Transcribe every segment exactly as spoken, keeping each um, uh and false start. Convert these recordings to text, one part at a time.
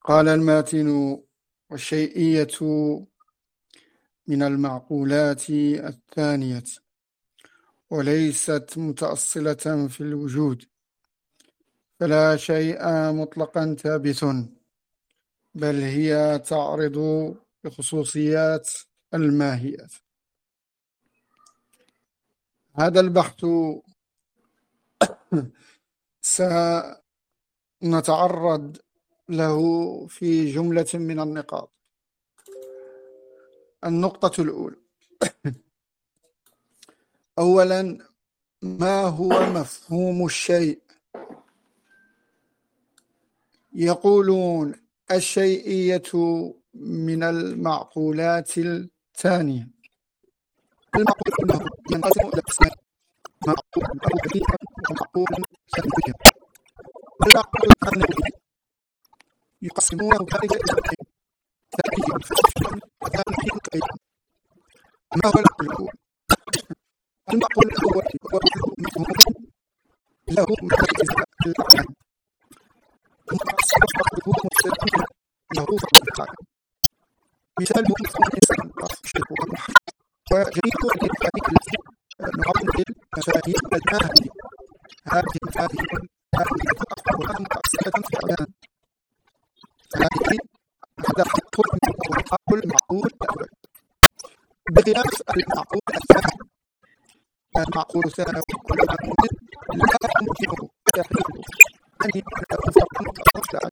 قال الماتن: والشيئية من المعقولات الثانية، وليست متأصلة في الوجود، فلا شيء مطلقا ثابت، بل هي تعرض بخصوصيات الماهيات. هذا البحث سنتعرض له في جملة من النقاط. النقطة الأولى: أولا، ما هو مفهوم الشيء؟ يقولون الشيئية من المعقولات الثانية. المعقول كله ينقسم إلى قسمين: معقول حقيقي ومعقول سلبي. المعقول الثانوي يقسمونه ذلك إلى قسمين: ثاني فلسفي وثاني كيفي. ما هو المعقول الأول؟ المعقول الأول هو مفهوم له مجازات الأعلام، مقسم بعضه مستدل له فقط. مثال مفهوم الإنسان الشرك والمحن، وجميع الإنسان التي نعرض للمفاهيم الماهية. هذه المفاهيم هذه تقع متأصلة في الأعلام. هذه هذا حق الحق المعقول الأول، بخلاف المعقول الثاني. المعقول الثانوي والمعقول لا يمكنه تحليله أن يكون فرقا متأصلا،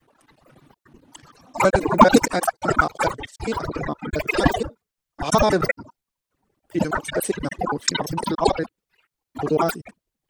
ولذلك المعقول في المعقول الثاني عارض في مرتبة المعقول في مرتبة العارض موضوعاته.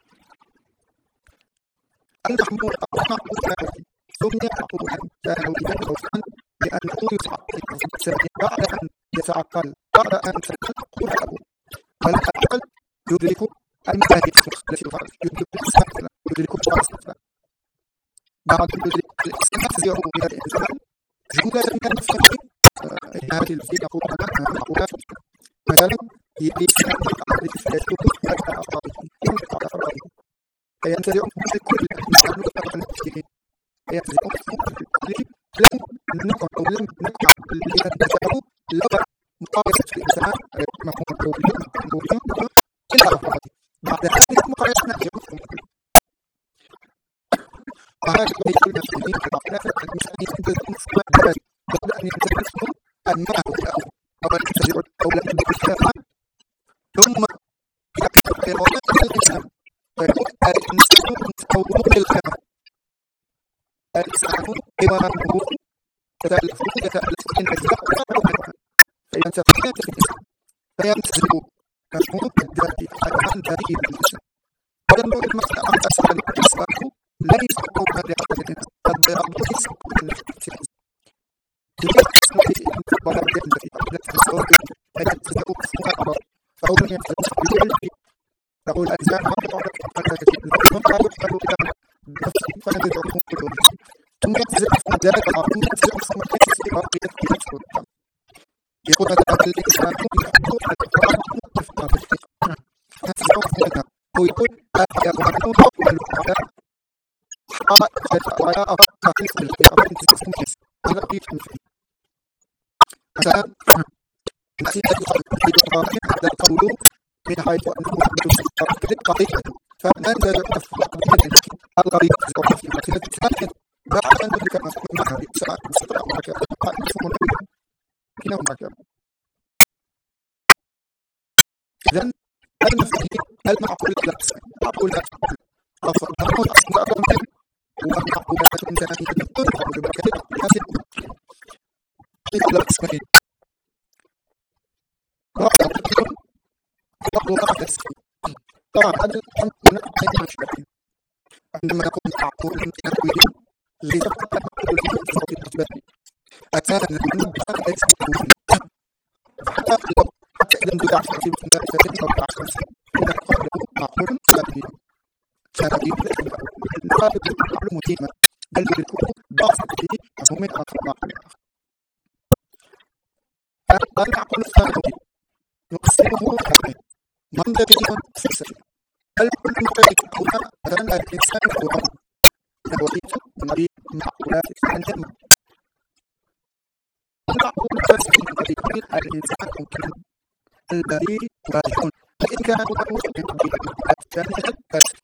المحمول المعقول الثانوي سمي معقولا ثانويا خوفا لأنه يتعقل الإنسان بعد أن يتعقل بعد أن تتحقق له، والعقل يدرك المفاهيم التي تفرق، يدرك السفر، يدرك الشخص. بعد يدرك الإنسان من الإنسان جملة من المفاهيم هذه التي نقول عنها معقولات. مثلا الإنسان يقدر يسلك على أفراده على أفراده فينتزع من كل إنسان يطلق نفسه، فينتزع من كل لم نكن أو لم نكن لنتزعه لو مقايسة الإنسان مفهوم الوجود إلى أفراده. بعد ذلك مقايسنا مفهوم وهذا يقول المسلمين في العقلات المسلمين ينتزعون مفهوم الجواز بعد أن ينتزعون المعنى الأول أو ينتزع أو لم يكن الشافع، ثم يقف الحيوانات الإنسان فيقول الإنسان متحول للخير. الإنسان حيوان مهور كذلك يتألف من أجزاء الحيوان، فينتزع الإنسان فينتزع مفهوم الذاتي الحيوان ذاتي بالإنسان. ولما المسألة عن أسأل الإنسان ليس قوما لعقلنا قد يربط سبب النفس ليس نفسه بلد التي أقلت الصور فينتزع مفهوم الأمر فهو من ينتزع بالعلم. تقول الإنسان وضع على كثير ثم يحل إلى نفسه فينتزع مفهوم الأمر، ثم ينتزع مفهوم ذلك ثم ينتزع مفهوم الحس في باقية نفسه. يقول هذا الإنسان يحل على الأفراد متفقا في الفقه ينتزع مفهوم هو يقول هذا المفهوم هو الأفراد ولا أفكار في الحقيقة من تسعة مجلس هذا كيف نفهم. مثلا نسيت في القرآن هذا القول من حيث أنه يحدث قضية فننزل أفضل القريب في مثلة ثانية بعد أن ندرك مفهوم هذه الساعة مستطرع وهكذا قال مفهوم الأول كلاهما هكذا. إذن المفاهيم المعقولة لا تسمع معقولات أفضل معقول أصلا أفضل من ومعقولات إنسانية تنطبق بمكانها هذه إلى قسمين. رابع التقييم بعض رابع التسكين. طبعا هذا الأمر هناك أيضا مشكلة عندما نقول معقول تنويري ليس فقط معقول في صوت الأسباب أتانا من بعض ليس معقول فحتى لو حتى إذا انتبع في عصيب الثلاثة فإن أربع خمسة إذا قال له معقول سلبي سلبي نقابل المعلومة مهمة بل بالكتب ضغط به مفهوم آخر معقول آخر. المعقول الثانوي نقسمه حقين: منطقي وفلسفي. المنطقي هنا مثلا الإنسان هو الوظيفة من معقولات الإنسان المعقول الفلسفي الذي يريد الإنسان ممكن البريء واجب فإن كان مطلوبا من الجهة الثانية الفلسفة.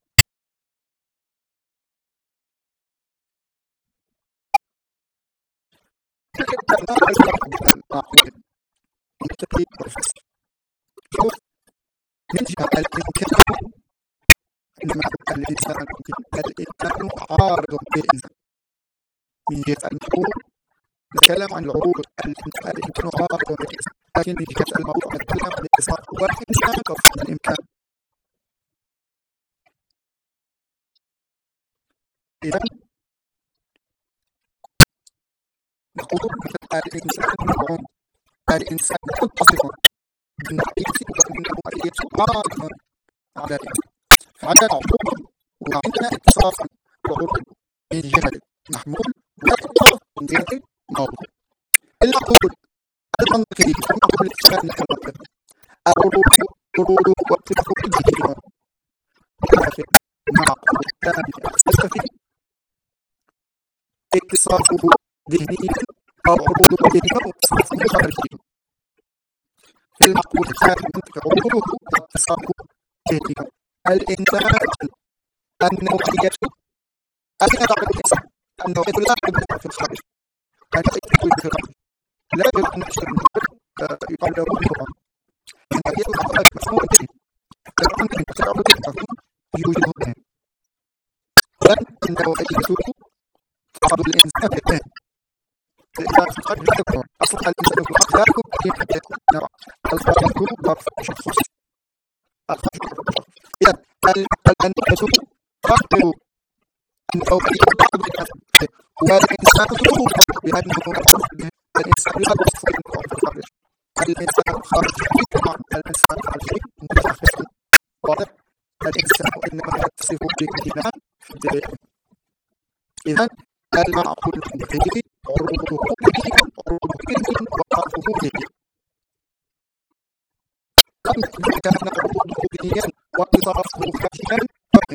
التكليف والفلسفة من جهة الإمكان إنما الإنسان الإنسان عارض بالإنسان من جهة المحبوب نتكلم عن العروض الإمكان عارض بالإنسان لكن من جهة الموضوع نتكلم عن الإنسان والإنسان كفر الإمكان. إذا نقول مثل الإنسان مدعوم الإنسان متصف بالنحية وأنه الإنسان عارض على الإنسان فعندنا عروض وعندنا اتصاف العروض من جهة محمول واتصاف من جهة موضوع. المعقول المنطقي المعقول الإنسان المنطقي العروض عروض واتصاف بالجهة معقول الثاني الفلسفي اتصافه ذهنيا أو عروض ذهنيا واتصافه خارجيا. المعقول الثاني المنطقي عروضه واتصافه ذهنيا. الإنسان النوعية أين يضع الإنسان النوعية لا يوجد في الخارج لا يوجد في الخارج لا يوجد أن نشتري يقال له بالقرآن النوعية الأخلاق مفهوم شيء القرآن كان يتعرض للمفهوم يوجده بهم بل النوعية تعرض الإنسان بالبهم الإنسان في الخارج لا يكون أصلح الإنسان في الخارج لا يكون كيف يكون نرى الخارج يكون ظرف شخص إذا النوعية تخطر النوعية بعض الأسباب والإنسان ظروف لأنه الإنسان يخلص في الخارج الإنسان خارجي طبعا الإنسان خارجي متخصص واضح الإنسان إنما يتصف بالإيمان في الدليل. إذا المعقول الحقيقي عروضه به عروضه به وقافه به قبل أن كان عروضه به واتصافه خارجيا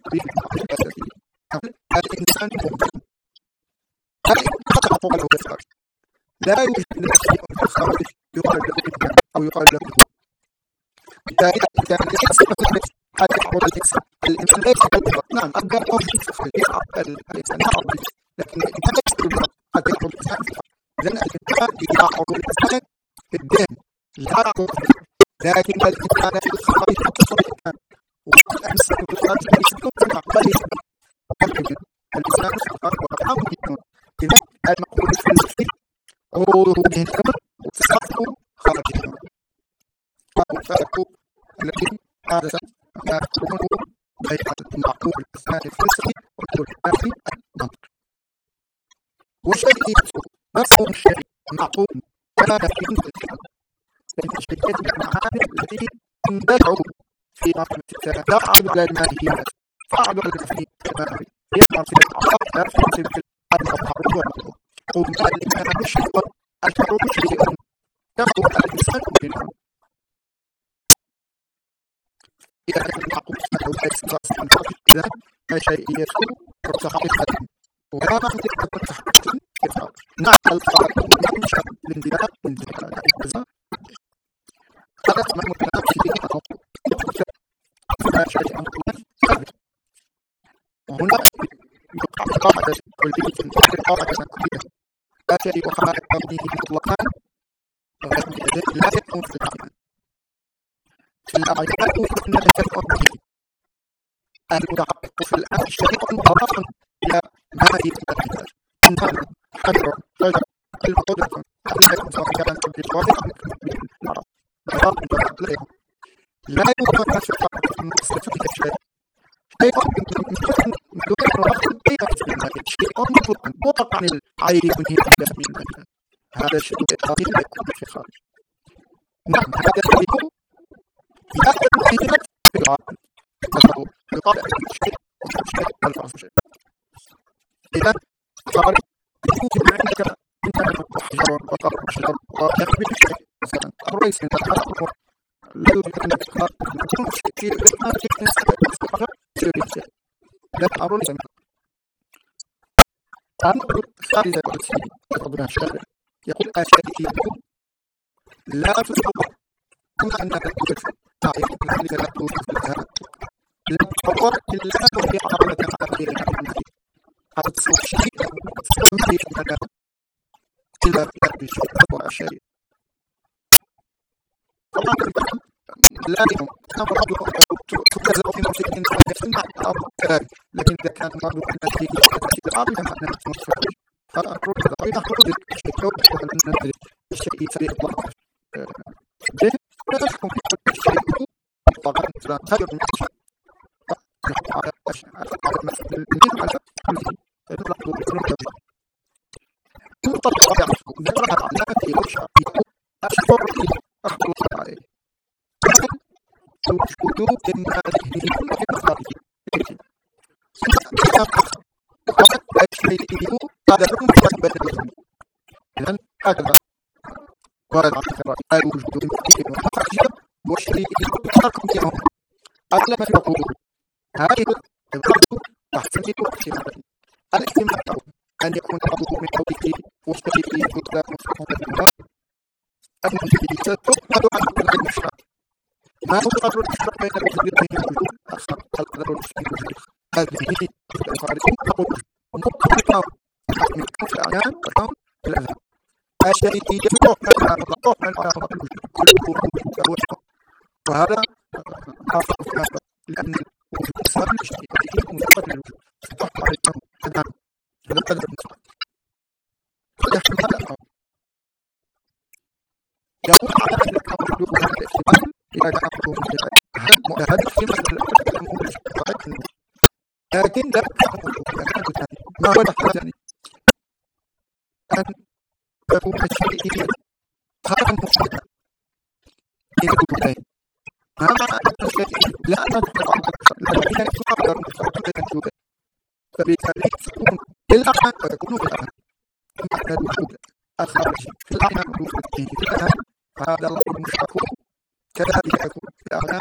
الإنسان ممكن هذا طبعا له الخارج لا يوجد شيء في الخارج يقال له الإمكان أو يقال له بالتالي كان الإنسان هذا يعرض الإنسان الإنسان لا يتكلم نعم أقدر أو الإنسان يعرض لكن الإنسان لا يستطيع هذا يعرض الإنسان لأن الإنسان يعرض الإنسان في الدين لا يعرض لكن الإنسان في الخارج يتصل الإمكان والإنسان في الخارج ليس يمكن بل يمكن الإنسان في الخارج وقعه يكون. إذا المقول الفلسفي عروضه ذهنيا واتصافه خارجيا والفرق الذي حدث يكون بين المعقول الثاني الفلسفي والمعقول الثاني المنطقي. والشيء مفهوم الشيء معقول كان في الفلسفة لأن الشيء المعاني التي تندرج في مرحلة الثانية لا أعرض على الماليات أعرض على الماليات المالية يظهر في الأعراض لا في الأعراض والموضوع يقول الإنسان الشيء التعرض شيء يخطر على الإنسان بالله. إذا كان المعقول أنه لا يستطيع أن إذا ما شيء يسكن ارتفاع القدم ولا نقدر أن نتحدث كذا نعم الفرق ينشأ الانتباه من الانتباه هذا ما ممكن في التناقض لا شيء أمر الله ثابت وهنا يقع قاعدة والبيت تنتظر قاعدة كبيرة لا شيء وخارج تنظيمه مطلقا لا يكون في العقل الأعياد يمكن أن تكون به المتحقق في الآن الشريط مضاف إلى ما يتبع إنسان حجر رجل القدرة الشيء سواء كان بالواضح بالمرض مرض لا يكون لا يمكن أن تفعل في المستشفى الشيء شيء من دون الرغم شيء مطلقا مطلق عن العين من هي هذا الشيء الإضافي لا يكون في الخارج. نعم هذا الشيء يأخذ الحكمة في العالم تظهر بطبع الشيء والشيء والفرص الشيء. إذا خبر يمكن عندك أنت تحجر وتقرأ الشجر ويخبر الشيء مثلا الرئيس من الأمر لا يوجد أن تكون شيء ما تكون استقرار سير الشيء لا تعرض لسمع. أنا أقول خارج الشيء يقبلها الشارع يقول أشياء لا تصور كما أنها توجد تعرف ذلك لا توجد في الذهب لا تصور إلا وهي عرضة على غيرها من النبي هذا تصور شيء تصور في الذهب إلا في الشيء وأشياء طبعا لا يهم كان بعض تكذب في نفسه إن يسمع الأرض كذلك لكن إذا كان بعض الناس في الأرض كما أنها تصور فالرد أيضا حدود الشيء لو أشبه أن الشيء سريع الله به لا تحكم في كل شيء طبعا مثلا خير من الشيء على على مثل الجن على كله يطلق بالكلام يطلق على نقرأ على في وشة أشهر أخبر عليه وجود المال في المصارف هذا هو مستقبل الرسم إذن هكذا قال عبد الرحمن قال وجود المال وحاجة وشيء يحركم فيهم أغلب ما يقول هذه الرسم تحتمل احتمالين الاحتمال أن يكون بعضه من قوله واشتري كتاب مصطفى الله المجدد تفقد عن كل المشرق ما هو قدر الاشتراك بين الوجود بين الوجود أخر القدر الوجود هذه الخارجين تقول مطلقا من كف الأعيان وكم الأذان الشيء يجب أن يطلق من آخر الوجود وهذا آخر في هذا لأن الوجود أسهل الشيء يجب مستقبل الوجود فتحت عليكم الآن هذا القدر المستقبل فيحكم هذا الأمر يقول على أن الوجود هذا الاحتمال إذا كان الوجود هذا الاحتمال لكن لا ما هو الثاني أن تكون الشيء خارج مشتركا بين الوجودين هذا الشيء لا نتبع الذين يتقدر مشتركا الوجود فبالتالي تكون الأعمى وتكون في الأعمى معنى الوجود الخارجي في الأعمى الوجود في الأعمى هذا الله المشترك كذلك يكون في الأعمى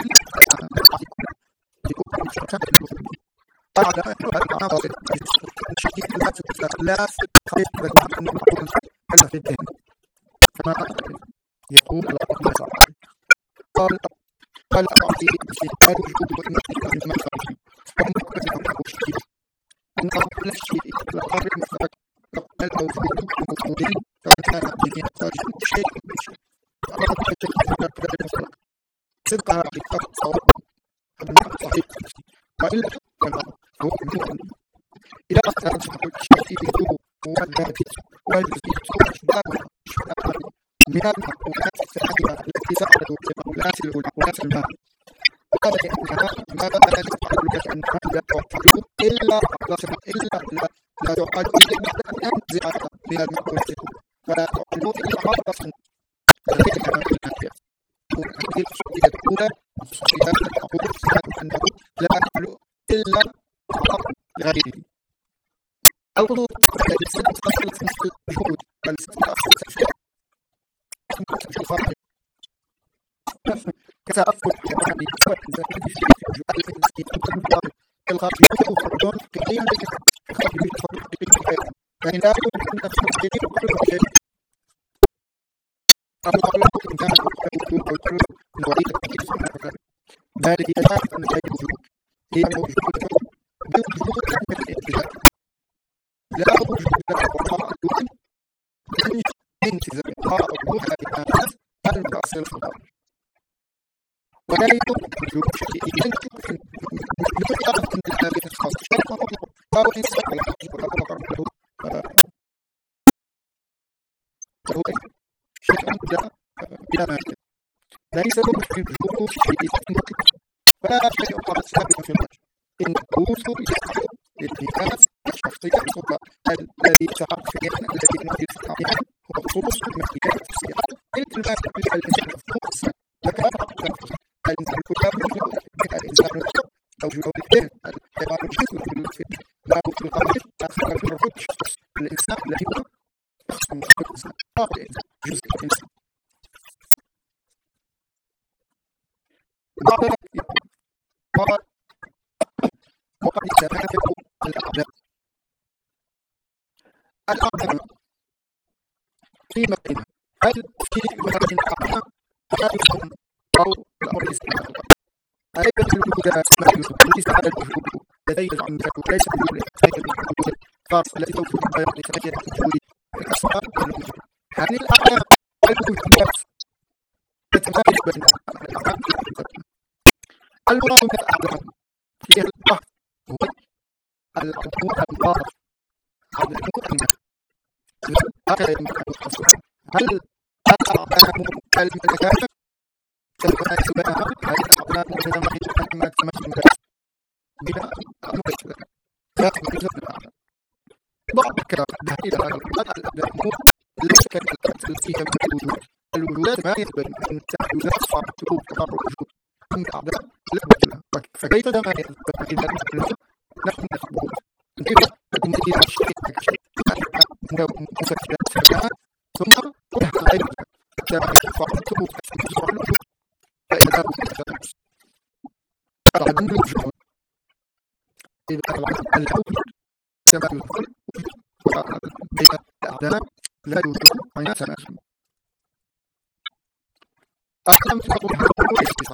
يكون مشتركا الوجود بعد أن العناصر الشديد لا تخيط بالمعنى أنه يكون على في الدين كما يقول الله تعالى قال قال أعطي بسيطان وجود وإنه من خارجي وهم يكون الشديد إن كل شيء الأمر المفترض الموجود الموجودين فإن كان الدين خارج شيء من شيء فأمر الشيء المفترض المفترض صدقها بالفرق صواب صحيح وإلا كما هو المؤمن إذا أخذت الشيء يكون هو الذاتي والذي أشباه من المحكومات السابقة التي سألت تقولات الولاة المال وقال لأنها ما لا تفعل لك أنها لا تعقل إلا إلا لا لا تعقل إلا أن زيادة من المحكومات ولا تعقل إلا مرة ذلك كما في النافية وهذه الصورة الأولى الصورة الأولى أنه لا يعقل إلا غيره أو ضد السنة تصل مثل الجهود والسنة تصل كتأفل كمعني وإذا كنت في جهاد المسكين أمر الغرب يكون فرضون قيم الغرب يكون قيم فإن لا يكون أن المسكين كل شيء الله إن كان يكون أو كل من وليد التكليف ذلك يتعرف أن هذه الوجود هي موجودة بوجود من الاتجاه لا وجود لها وراء الدول من انتزاع وراء الدول الآن المتأصل في الأرض ولا يمكن وجود شيء ينتج من يعرف أن هذه الخاصة شيء وهو إنسان على حقيقة وهو فهو شيء لا بلا معنى ليس وجود وجود شيء ولا شيء قد ثابت في الوجه إن الوجود يحصل للناس الشخصية الصغرى الذي تعرف فيها الذي يمثل فيها هو خصوص المسؤوليات الشخصية التي لا تقبل الإنسان الخاص لكن الإنسان الكتاب الإنسان الخاص أو جواب الدين الحيوان الجسم الفيلم لا بد من قبل تأخذ في الرفض الشخص الإنسان الذي هو شخص مشكل الإنسان قابل الإنسان جزء الإنسان بعد ذلك قال وقد يتفاوت الأقدام الأقدام فيما بينها هل في هذه الأعلام هل أو الأمر الاستمرار أيضا الوجود ليس على الوجود لديه العنف وليس الوجود الوجود الخاص التي توجد البيان لتغير الوجود الأسماء والوجود هذه الأعلام الوجود النفس تتمايز بين الأعلام المراد من الأعلام هي البحث هو الأمور الباطل هذا الأمور النفس هذا يمكن الحصول هل الأعلام المتكاملة كما يسمونها هذه الأعلام المتكاملة كما تسمى بلا مباشرة لا تميز بالأعلام بعض الكلام إلى الأمور ليس كالأمثلة فيها من الوجود الوجودات ما يثبت أن الوجودات صارت تكون تقرر الوجود أما الأعلام لا بد لها فكيف ما يثبت إلى الوجود نحن نثبت كيف ننتهي على الشيء كشيء مفكرات فيها ثم نحن غير حتى صارت تكون تقرر الوجود فإذا كانت أعلم الوجود إذا طلعت الحكم كما يقول بين الأعلام لا يوجد بين تناسب أعلم تقول الاختصار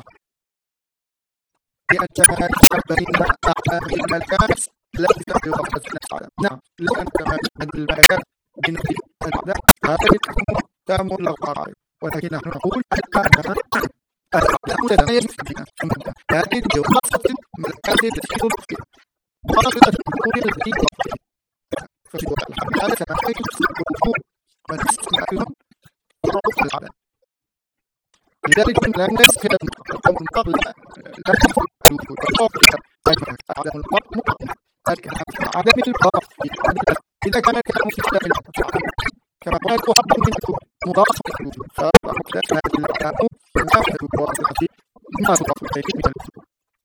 لأن تناسب بين أعلام الملكات لا يوجد الأعلام نعم لأن تناسب الملكات بين الأعلام هذه الأمور تأمر الغرائب ولكن نحن نقول الأعلام الأعلام لا يجب بنا هذه الخاصة الملكات التي تدخل فيها خاصة الأمور التي تدخل فشبه الحمد هذا كما يجب الوجود ونستمع لهم ورؤوس العالم لذلك لا الناس كانت القوم من قبل لا تدخل الوجود الخاصة عدم القرب مقدم عدم القرب إذا كان الكلام في كتاب كما قال أحب من الكتب مضاعف الوجود فأحب هذه الأحكام مضاعفة الوجود ما تضاف إليه من الكتب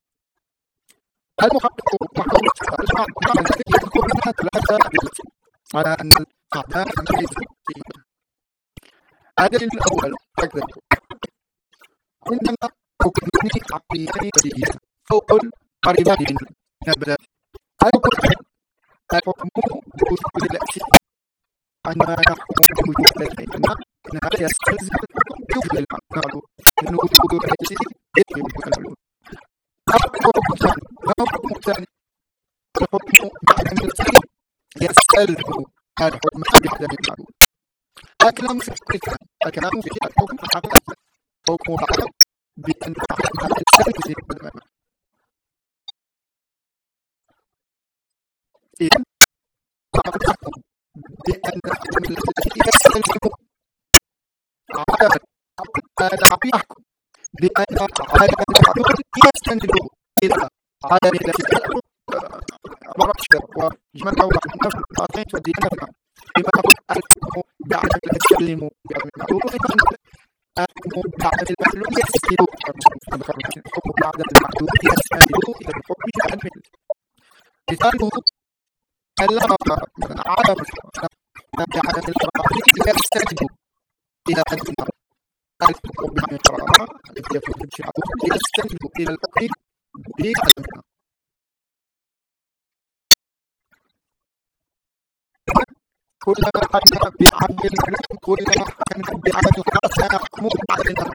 المحقق محقق المعنى يذكر منها ثلاثة أدلة على أن الأعلام ليس فيها الدليل الأول أكذب عندما حكمان عقليتين بديهيتان أو قل قريبان من النبات الحكم الحكم بوجود الأشياء عندما نحكم بوجود الأشياء إن هذا يستلزم وجود المعنى لأن وجود الأشياء يجب الحلول الحكم الثاني الحكم الثاني الحكم بعد الثاني يستلزم الحكم بعدم المعلوم الكلام في الكلام الكلام في الحكم الحقيقي حكم بعد بأن يستلزم الحكم إذن الحكم بأن يستلزم عدم الحكم بأن عدم المعلوم يستلزم إلى عدم الحكم وجمع أوضح النفس القاطعين والديانة بما تقول الحكم بعد التسليم بالمعلوم الحكم بعد المعلوم يستلزم الحكم بعد المعلوم يستلزم إلى الحكم بعد المعلوم مثاله ألا عدم بعد القرآن يستلزم إلى المعلوم الحكم بعد القرآن يستلزم إلى الحكم بعد المعلوم كلما حكم بعدل الحكم كلما حكم بعدل حتى يحكم بعدل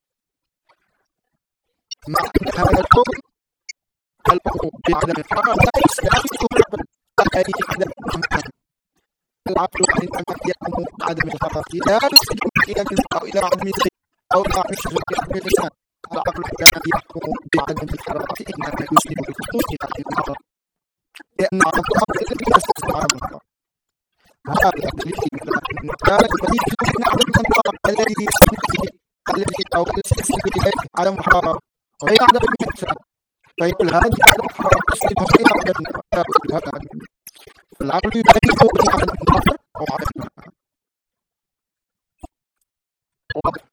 مع أن هذا الحكم الحكم بعدم الحكم لا يستلزم الذي عدم الحكم العقل عندما يحكم بعدم الحكم لا يستلزم إلى أو إلى عدم الشيء أو إلى عدم اللسان العقل عندما يحكم بعدم الحركة إنما يسلم بالخصوص إلى الحكم لأن الحكم الذي يستلزم عدم الحكم هذا الدليل كان الدليل من عدم الانقطاع الذي يستلزم الذي أو يستلزم إليه عدم الحرارة غير عدم الانقطاع فيقول هذا عدم الحرارة يستلزم غير عدم الانقطاع فالعقل يبين بين عدم الانقطاع أو عدم الانقطاع واضح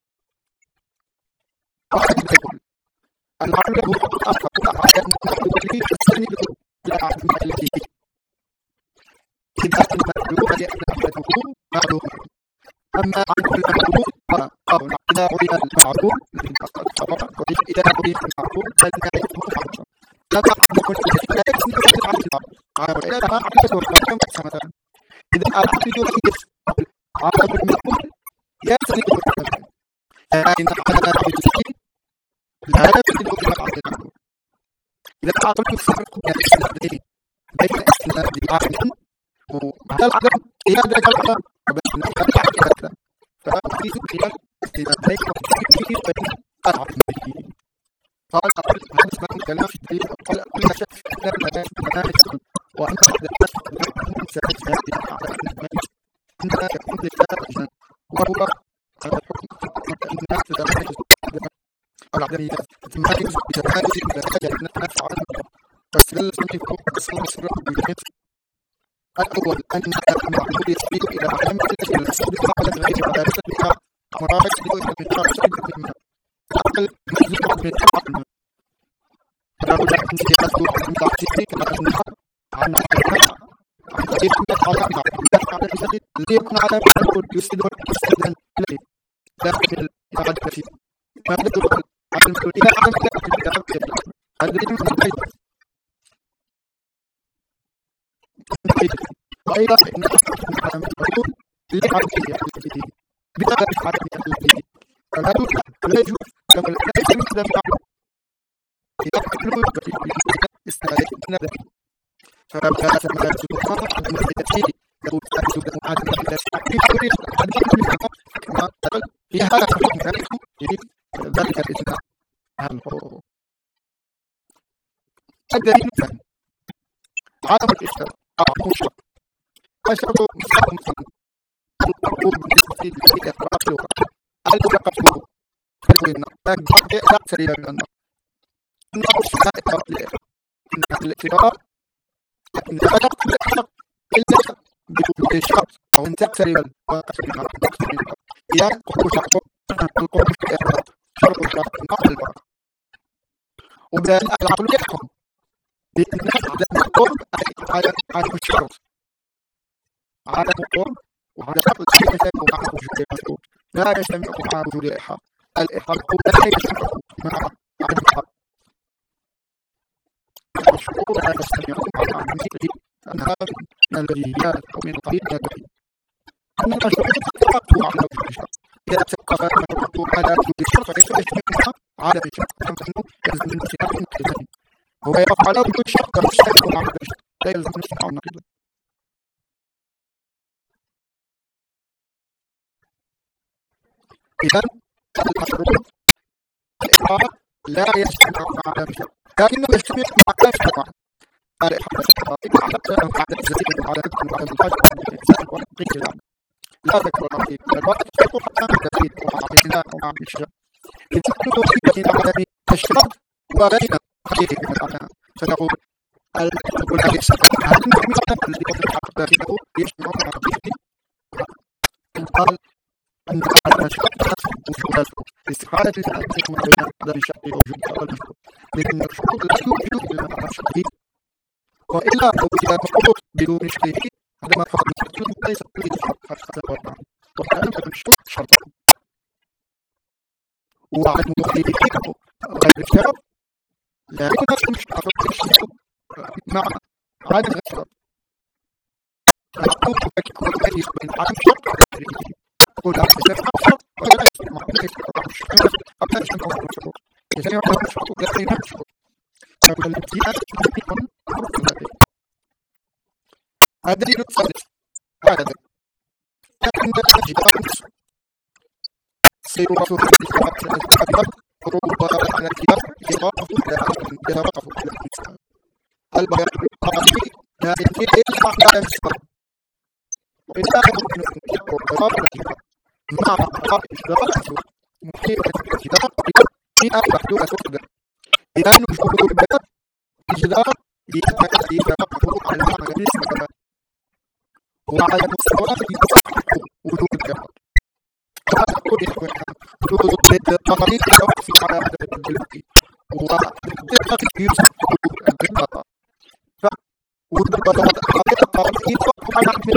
واحد يقول العقل هو الآخر عدم الذي يستلزم لا عدم الذي إذا المعلوم لأنه معلوم أما عن المعلوم أو إذا عرف المعلوم إذا عرف المعلوم فإنه يكون معلوم لا تعلم لا يكون معلوم عارف إذا عرفت الحكم مثلا إذا عرفت الحكم عالم المجهول يستند الى لكن على التسليم لا يستند الى المعلوم. إذا أعطيت الفرق بين الإسنادين بين إسناد عالم وهذا العدم إلى ذلك العدم وبين العدم ففي خلال إسنادين وفي بين العدمين. قال أقول هذا اسمه الكلام في الدليل قال كل شك في كتاب المناهج وأن أحد الناس من سبب هذه على المناهج إنما يكون لله وهو هذا الحكم الناس تتميز العدمية تتميز بتميز إذا أجل الناس عنه واستدل سنة فوق الصورة سورة بالجنس. الأول أن المعبود يستفيد إلى علم تلك الأسئلة على غير مدارسة بها مراجع تدل إلى المثال سعيد منها العقل مجلد من العقل فلابد أن يأخذ عن تعطيه كما أنها عن الناس عن طريق من العالم على الجسد ليكون على أن يسد يسد إليه داخل العدد فيه ما يدل على المسؤول إلى عدم الكتاب هذا دليل من البيت. وأيضا فإن العالم المسؤول لعدمه الجديد بطبع عدمه الجديد فلا يجوز كما لا يجوز لم يعلم إذا أكله استعادة النبي فكان ثم يجوز من التفسير يقول أجوز عدم التفسير كما قال في هذا الحكم ذلك ذلك الإجماع عن الحقوق. الدليل الثاني عدم الإشتراك أو الشرط الشرط مستقيم مستقيم القبول بالنسبة للإقرار اللغة المتقبل فالقلنا لكن لا سريع من النار إنه لا إقرار للإقرار إن الإقرار لكن لا يقبل الشرط إلا بوجود الشرط أو أن تكسر الواقع إذا قبول شرط القبول بالإقرار شرط الشرط نقل الواقع وبذلك العقل يحكم بأن عدم القرب عدم الشرط عدم القرب وعلى شرط لا يجتمع مع وجود المشروط لا يجتمع مع وجود الإحاط الإحاط لا يجتمع مع عدم الحق الشروط لا تجتمع مع مثله أن هذا من البديهيات أو من قريب من البديهيات أن المشروط تتوقف على وجود الشرط إذا تتوقف المشروط على وجود الشرط فليس يجتمع مع عدم الشرط فإنه يلزم من اتفاق النقيضين هو يقف على وجود الشرط فيجتمع مع عدم الشرط لا يلزم من اتفاق النقيضين. إذن المشروط الإقرار لا يجتمع مع عدم الشرط لكنه يجتمع مع عدم الشرط الإحاطة الإقرار حتى لو عدم الزكية وعدم الحاجة وعدم الإنسان والقيد العام لا ذكر الرقيب الوقت تقول حتى من التفيد وعلى ومع الشرط إذا كنت بين عدم الشرط وبين حقيقة الأعلام فتقول الأول هذه الشرط هل من الذي يقول الحق لكنه يجتمع مع حقيقة قال أن على الشرط وجود الشروط استحالة أن تكون بين عدم الشرط ووجود المشروط لأن الشروط لا يوجد إلا مع شرطه وإلا وجد مشروط بدون شرطه عندما فقط الشروط ليس كل شرط خاصة والله وكان تكون الشروط شرطا وعدم مخالفته غير الشرط لا يكون الشرط مع عدم الشرط الشروط تكون التمييز بين عدم الشرط وغيره تقول هذا الشرط ولا يجتمع لا يجتمع الشروط أو لا يجتمع الشروط إذا يعتبر الشروط غير الشروط فهو الامتياز يكون الدليل الثالث هذا لكن الجدار نفسه سير رسول الله صلى الله عليه وسلم خروج على الكبار يتوقف يتوقف على الإنسان البيان القاضي لا يمكن أن يطلع على الإنسان وإذا يمكن أن يكون قرار الجدار مع قرار الجدار الأسود محيطة الجدار في محدودة سودة إذا نشوف البيان الجدار يتوقف على معنى النسبة وعلى مستوى وجود الجدار وجود التقاليد توقف على عدد الجلوكي ودقة يوسف الجدار وجود البطاقات الحقيقة التقاليد توقف على عدد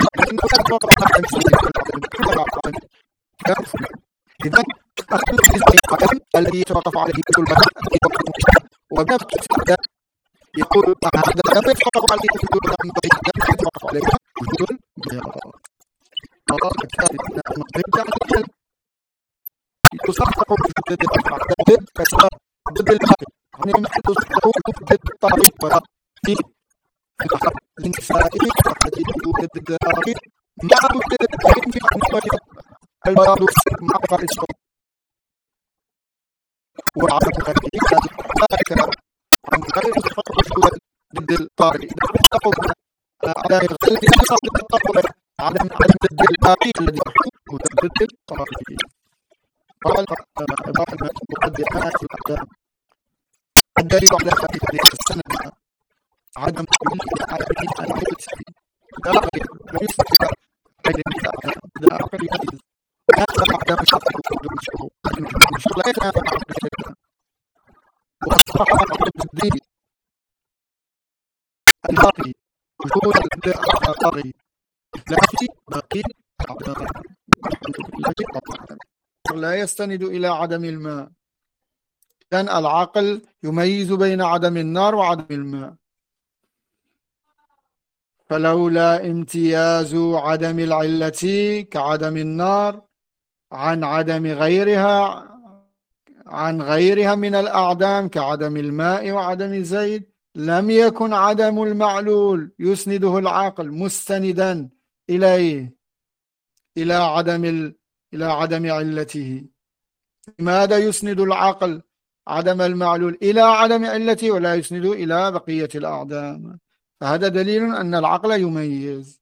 إذن أخذ القدم الذي يتوقف عليه كل البطاقات وبنفس الاستخدام يقول هذا لا يتوقف عليه كل البطاقات يتوقف عليه وجود الجدار. الثالث ضد يعني تسقط ضد الأربعة ضد كسر ضد الباقي يعني مثل تسقط ضد الطريق ولا في البحر الانكساري ضد الطريق مع ضد الطريق في حماية البارادوكس مع فارسطو وعرف غيره ذلك عن غير الخطوة ضد الطارئ تقوم على غير ضد الطارئ عدم عدم ضد الباقي الذي هو ضد الطارئ. قال بعض المقدمات الأقدام الدليل على هذه السنة عدم وجود العالمين على السبيل لا غير وليس كذا بين النساء لا عقل يجوز لا تبع دم شرط وجود الشروط لا يتنافى مع الشيء وأصبح الدين الباقي وجود الباقي الثلاثي باقي لا يستند إلى عدم الماء. إذن العقل يميز بين عدم النار وعدم الماء. فلولا امتياز عدم العلة كعدم النار عن عدم غيرها عن غيرها من الأعدام كعدم الماء وعدم الزيت لم يكن عدم المعلول يسنده العقل مستندا إليه إلى عدم ال... إلى عدم علته. لماذا يسند العقل عدم المعلول إلى عدم علته ولا يسند إلى بقية الأعدام؟ فهذا دليل أن العقل يميز.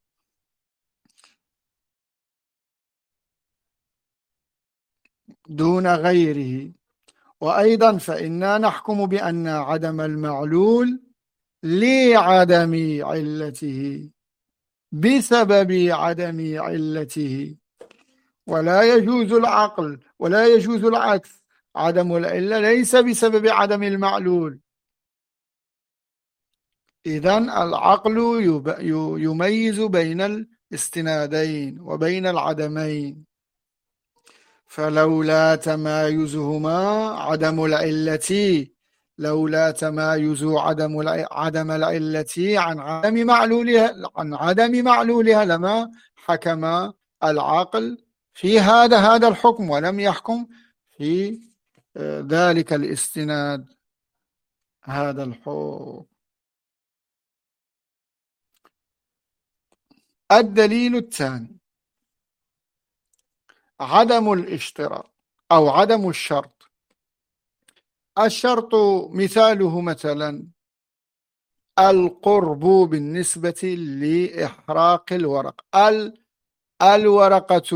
دون غيره. وأيضا فإنا نحكم بأن عدم المعلول لعدم علته بسبب عدم علته، ولا يجوز العقل ولا يجوز العكس، عدم العلة ليس بسبب عدم المعلول. إذن العقل يميز بين الاستنادين وبين العدمين. فلولا تمايزهما عدم العلة لولا تمايز عدم عدم العلة عن عدم معلولها عن عدم معلولها لما حكم العقل في هذا هذا الحكم ولم يحكم في ذلك الاستناد هذا الحكم. الدليل الثاني عدم الاشتراط أو عدم الشرط. الشرط مثاله مثلا القرب بالنسبة لإحراق الورق. الورقة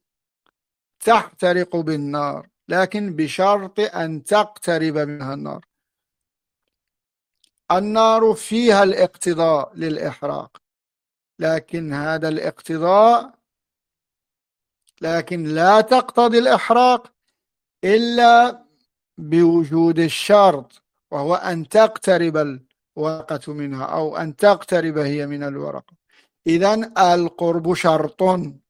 تحترق بالنار لكن بشرط أن تقترب منها النار. النار فيها الاقتضاء للإحراق لكن هذا الاقتضاء لكن لا تقتضي الإحراق إلا بوجود الشرط وهو أن تقترب الورقة منها أو أن تقترب هي من الورقة. إذن القرب شرط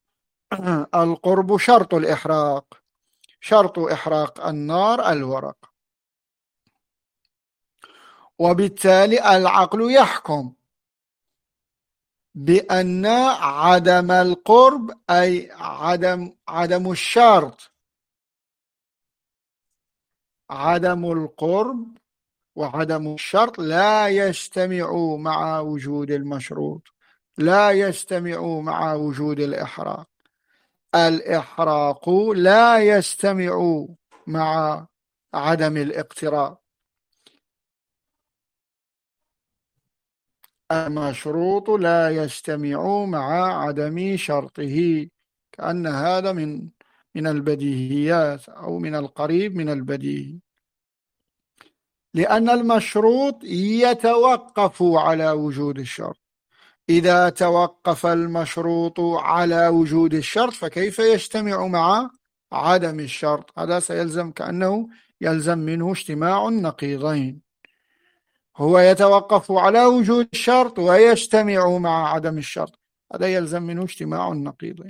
القرب شرط الإحراق شرط إحراق النار الورق. وبالتالي العقل يحكم بأن عدم القرب أي عدم عدم الشرط عدم القرب وعدم الشرط لا يجتمع مع وجود المشروط لا يجتمع مع وجود الإحراق. الإحراق لا يجتمع مع عدم الاقتراب. المشروط لا يجتمع مع عدم شرطه كأن هذا من من البديهيات أو من القريب من البديهي، لأن المشروط يتوقف على وجود الشرط. إذا توقف المشروط على وجود الشرط فكيف يجتمع مع عدم الشرط؟ هذا سيلزم كأنه يلزم منه اجتماع النقيضين. هو يتوقف على وجود الشرط ويجتمع مع عدم الشرط، هذا يلزم منه اجتماع النقيضين.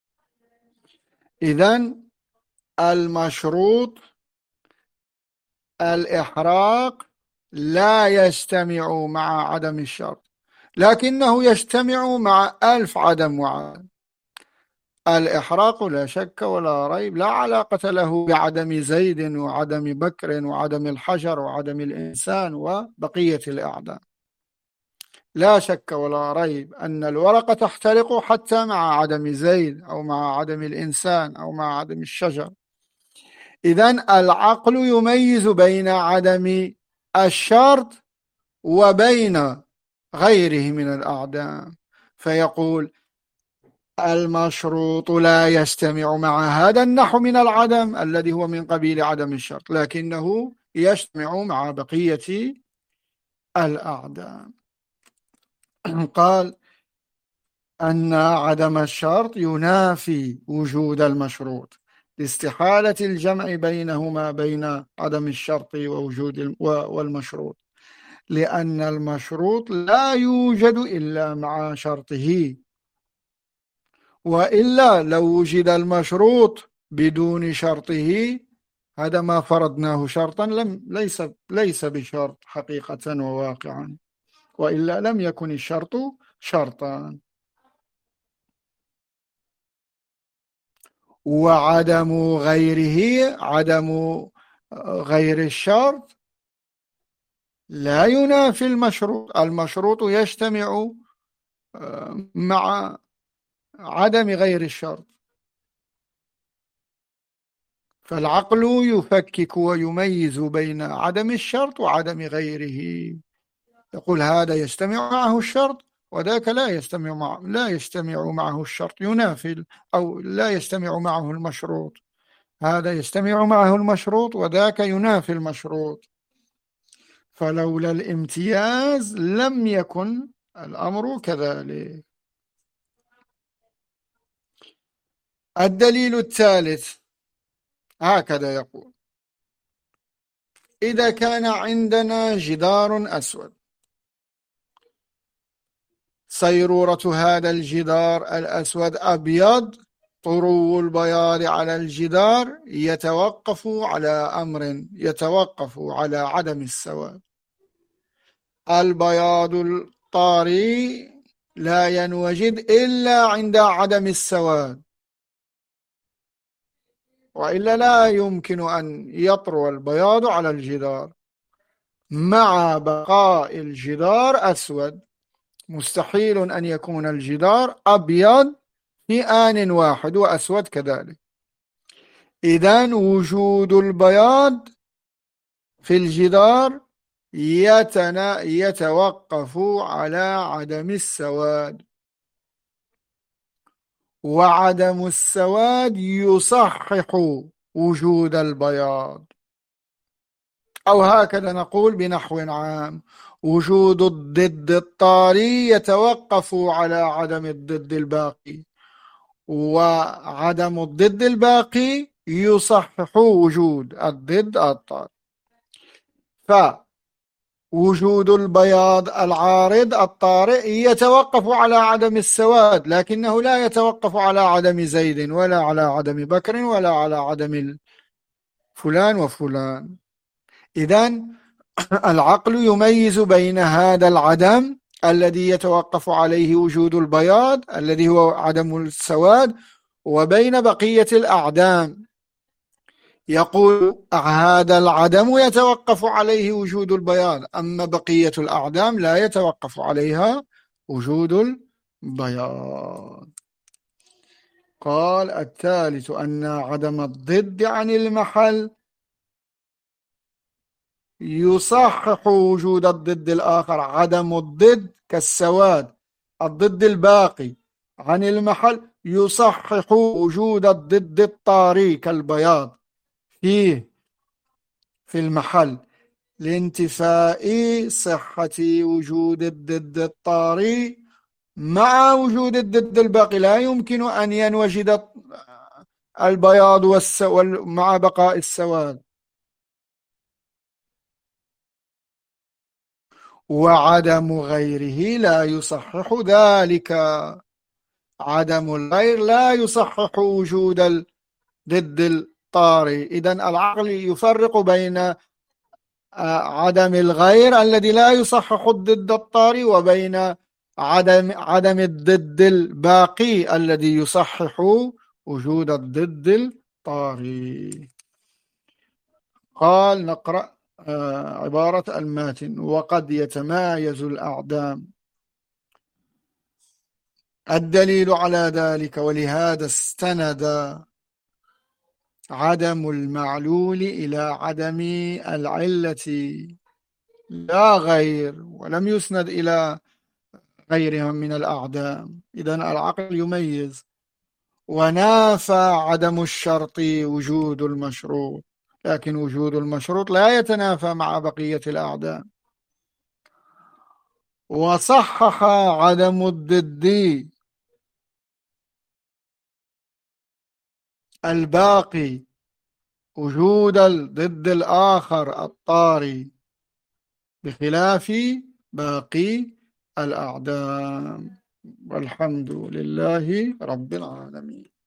إذن المشروط الإحراق لا يجتمع مع عدم الشرط، لكنه يجتمع مع ألف عدم وعدم. الإحراق لا شك ولا ريب لا علاقة له بعدم زيد وعدم بكر وعدم الحجر وعدم الإنسان وبقية الأعدام. لا شك ولا ريب أن الورقة تحترق حتى مع عدم زيد أو مع عدم الإنسان أو مع عدم الشجر. إذن العقل يميز بين عدم الشرط وبين غيره من الأعدام، فيقول المشروط لا يجتمع مع هذا النحو من العدم الذي هو من قبيل عدم الشرط، لكنه يجتمع مع بقية الأعدام. قال أن عدم الشرط ينافي وجود المشروط لاستحالة الجمع بينهما بين عدم الشرط ووجود والمشروط، لأن المشروط لا يوجد إلا مع شرطه، وإلا لو وجد المشروط بدون شرطه هذا ما فرضناه شرطا لم ليس ليس بشرط حقيقة وواقعا، وإلا لم يكن الشرط شرطا. وعدم غيره عدم غير الشرط لا ينافي المشروط، المشروط يجتمع مع عدم غير الشرط، فالعقل يفكك ويميز بين عدم الشرط وعدم غيره، يقول هذا يجتمع معه الشرط وذاك لا يجتمع معه لا يجتمع معه الشرط، ينافي أو لا يجتمع معه المشروط، هذا يجتمع معه المشروط وذاك ينافي المشروط، فلولا الامتياز لم يكن الأمر كذلك. الدليل الثالث هكذا يقول: إذا كان عندنا جدار أسود، صيرورة هذا الجدار الأسود أبيض، طرو البياض على الجدار يتوقف على أمر، يتوقف على عدم السواد. البياض الطاري لا ينوجد إلا عند عدم السواد، وإلا لا يمكن أن يطرو البياض على الجدار مع بقاء الجدار أسود. مستحيل أن يكون الجدار أبيض في آن واحد وأسود كذلك. إذن وجود البياض في الجدار يتنا يتوقف على عدم السواد، وعدم السواد يصحح وجود البياض، أو هكذا نقول بنحو عام: وجود الضد الطاري يتوقف على عدم الضد الباقي، وعدم الضد الباقي يصحح وجود الضد الطاري. فوجود البياض العارض الطارئ يتوقف على عدم السواد، لكنه لا يتوقف على عدم زيد ولا على عدم بكر ولا على عدم فلان وفلان. إذن العقل يميز بين هذا العدم الذي يتوقف عليه وجود البياض الذي هو عدم السواد وبين بقية الأعدام. يقول هذا العدم يتوقف عليه وجود البياض، أما بقية الأعدام لا يتوقف عليها وجود البياض. قال الثالث أن عدم الضد عن المحل يصحح وجود الضد الآخر. عدم الضد كالسواد، الضد الباقي عن المحل يصحح وجود الضد الطاري كالبياض فيه في المحل، لانتفاء صحة وجود الضد الطاري مع وجود الضد الباقي. لا يمكن أن ينوجد البياض مع بقاء السواد. وعدم غيره لا يصحح ذلك، عدم الغير لا يصحح وجود الضد الطاري. إذن العقل يفرق بين عدم الغير الذي لا يصحح الضد الطاري، وبين عدم عدم الضد الباقي الذي يصحح وجود الضد الطاري. قال نقرأ عبارة الماتن: وقد يتمايز الأعدام. الدليل على ذلك ولهذا استند عدم المعلول إلى عدم العلة لا غير، ولم يسند إلى غيرهم من الأعدام. إذن العقل يميز. ونافى عدم الشرط وجود المشروط، لكن وجود المشروط لا يتنافى مع بقية الأعدام. وصحح عدم الضد الباقي وجود الضد الآخر الطاري بخلاف باقي الأعدام. والحمد لله رب العالمين.